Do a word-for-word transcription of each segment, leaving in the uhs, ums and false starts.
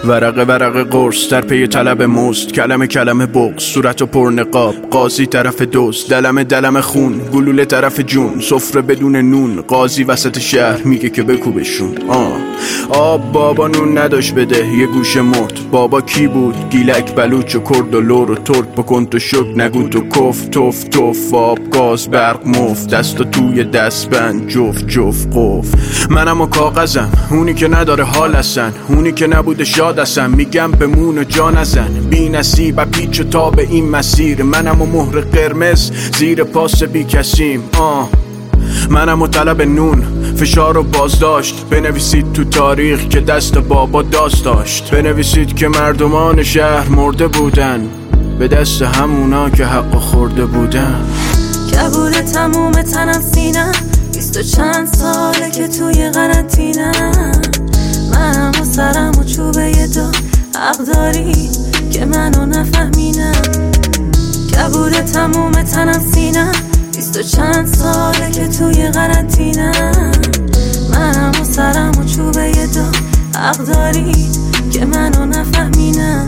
ورقه ورقه قرص در پی طلب مزد، کلمه کلمه بغض، صورت و پرنقاب، قاضی طرف دوست، دلم دلم خون، گلوله طرف جون، سفره بدون نون، قاضی وسط شهر میگه که بکوبشون. آه آب بابا نون نداشت بده، یه گوشه مرد. بابا کی بود؟ گیلک بلوچ و کرد و لور و ترک، بکن تو شک نگو تو کف، توف توف، آب گاز برق مفت، دست و توی دست بند، جفت جفت قف. منم و کاغذم، اونی که نداره حال هستن، اونی که نبوده شاد هستن، میگم بمون و جا نزن، بی نصیب و پیچ و تاب این مسیر. منم و مهر قرمز زیر پاس بی کسیم. آه منم و طلب نون، فشار و بازداشت. بنویسید تو تاریخ که دست بابا داست داشت، بنویسید که مردمان شهر مرده بودن به دست همونا که حق خورده بودن. کبود تموم تنم سینم، بیست و چند ساله که توی قرنطینم. منم و سرم و چوبه دو، حق داری که منو نفهمینم. کبود تموم تنم سینم، بیست و چند ساله که توی قرنطینم. منم و سرم و چوبه دو، حق داری که منو نفهمینم.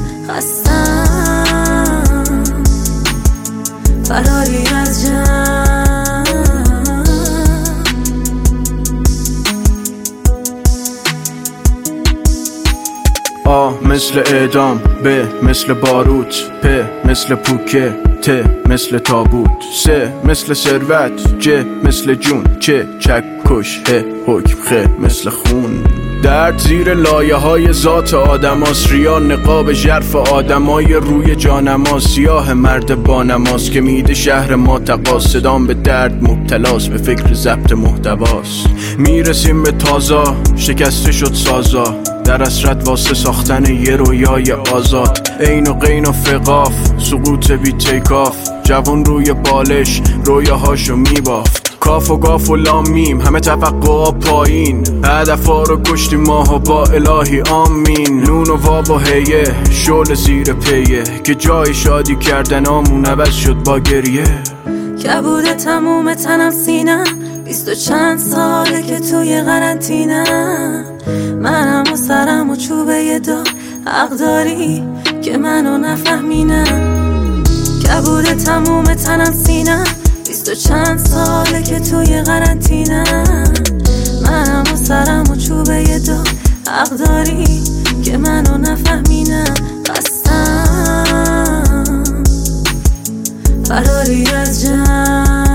خستم فراری از جمع، آ مثل اعدام، ب مثل باروت، پ مثل پوکه، ت مثل تابوت، س مثل ثروت، ج مثل جون، چه چکش، ه حکم، خ مثل خون. درد زیر لایه های ذات آدماست، ریا نقاب ژرف آدمای روی جانما. سیاه مرد با نماز که میده شهر ما تقاص، صدام به درد مبتلاست، به فکر ضبط محتواست. میرسیم به تازا، شکسته شد سازا، در اسرت واسه ساختن یه رویای آزاد. عین و قین و فقاف، سقوط بی تیکاف، جوان روی بالش رویاهاشو میبافت. کاف و گاف و لام میم، همه توقعا پایین، هدفا رو کشتیم ماها با الهی آمین. نون و واب و هیه، شل زیر پیه، که جای شادی کردن آمون عوض شد با گریه. کبود تموم تنم سینم، بیست و چند ساله که توی قرنطینم. منم و سرم و چوبه دو، حق داری که منو نفهمینم. کبود تموم تنم سینم، بیست و چند ساله که توی قرنطینم. منم و سرم و چوبه دو، حق داری که منو نفهمینم. خستم فراری از جمع،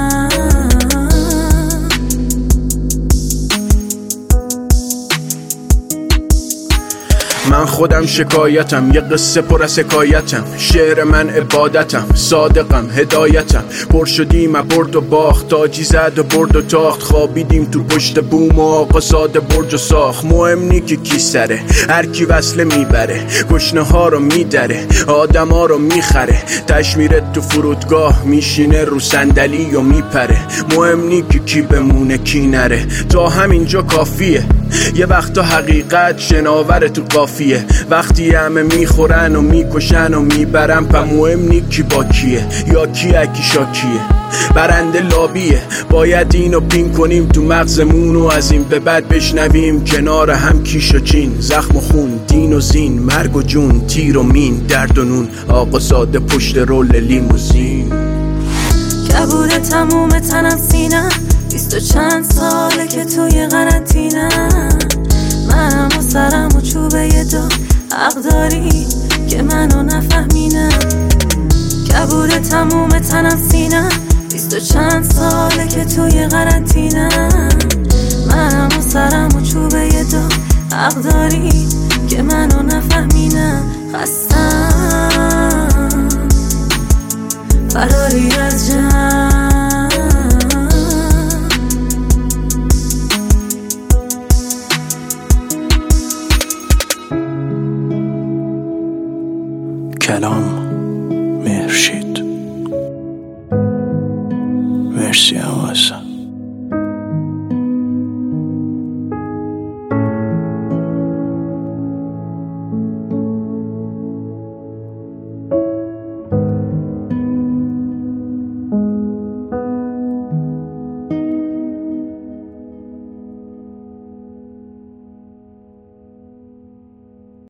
من خودم شکایتم، یه قصه پر از حکایتم. شعر من عبادتم، صادقم هدایتم. پر شدیم برد و باخت، تاجی زد و برد و تاخت. خوابیدیم تو پشت بوم و آقا ساده برج و ساخت. مهم نی که کی سره، هر کی وصله میبره، گشنه ها رو میدره، آدم ها رو میخره. تشمیرت تو فرودگاه، میشینه رو صندلی و میپره. مهم نی که کی بمونه کی نره، تا همینجا کافیه. یه وقتا حقیقت شناور تو قافیه، وقتی همه میخورن و میکشن و میبرن. پا مهم نی کی با کیه، یا کی اکی شاکیه، برنده لابیه. باید اینو پین کنیم تو مغزمون و از این به بعد بشنویم کنار هم کیش و چین. زخم و خون، دین و زین، مرگ و جون، تیر و مین، درد و نون، آقا ساده پشت رول لیموزین. کبود تموم تنم سینم، بیست و چند ساله که توی قرنطینم. منم و سرم و چوبه دو، حق داری که منو نفهمینم. کبود تموم تنم سینم، بیست و چند ساله که توی قرنطینم. منم و سرم و چوبه دو، حق داری که منو نفهمینم. خستم فراری از جمع، کلام مهرشید. مرسی هم